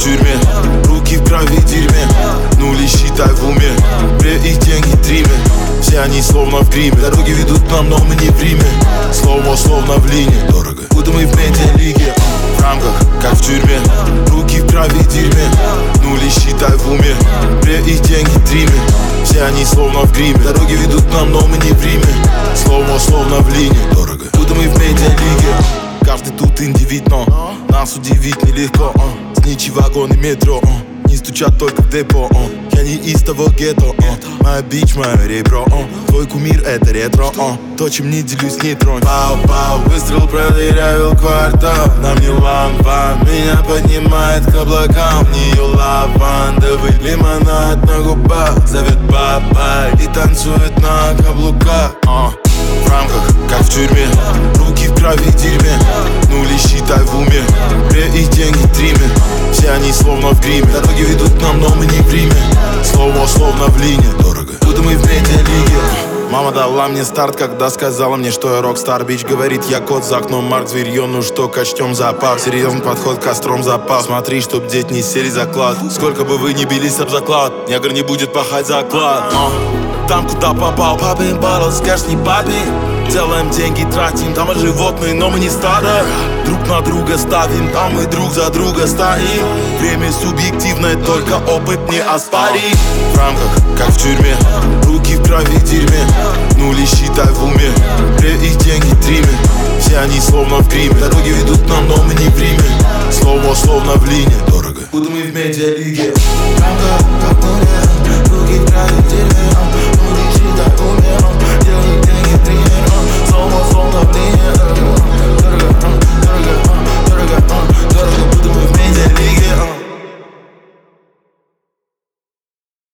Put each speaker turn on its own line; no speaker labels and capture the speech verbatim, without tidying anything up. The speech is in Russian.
тюрьме, руки в крови, дерьме. Нули считай в уме, бре их деньги триме. Все они словно в гриме, дороги ведут к нам, но мы не в Риме. Слово словно в линии, дорого, будто мы в медиалиге. В рамках, как в тюрьме, руки в крови, дерьме. Нули считай в уме, бре их деньги триме. Все они словно в гриме, дороги ведут к нам, но мы не в Риме. Слово словно в линии, дорого, будто мы в медиалиге. Каждый тут индивид, но нас удивить нелегко. С ничьи вагоны метро, не стучат только в депо. Я не из того гетто, моя бич, мое ребро. Твой кумир это ретро, то, чем не делюсь, не тронь. Пау-пау, выстрел продырявил квартал. На мне лампа, меня поднимает к облакам. В нее лавандовый лимонад на губах. Зовет папа и танцует на каблуках. В рамках, как в тюрьме, руки в крови, дерьме. Нули считай в уме, бре их деньги триме. Все они словно в гриме, дороги ведут к нам, но мы не в Риме. Слово словно в линии, дорого, будто мы в медиалиге. Мама дала мне старт, когда сказала мне, что я рок-стар. Бич говорит, я кот за окном, Марк зверье, ну что, качтем запах. Серьезный подход, костром запах. Смотри, чтоб дети не сели заклад. Сколько бы вы ни бились об заклад, негр не будет пахать заклад. а. Там, куда попал, папин балл, скажешь не папи. Делаем деньги, тратим, там и животные, но мы не стадо. Друг на друга ставим, там мы друг за друга стоим. Время субъективное, только опыт не оспорим. В рамках, как в тюрьме, руки в крови, дерьме. Нули считай в уме, бре их деньги триме. Все они словно в гриме, дороги ведут к нам, но мы не в Риме. Слово словно в линии, дорого, будто мы в медиалиге. В рамках, как в нуле, руки в крови.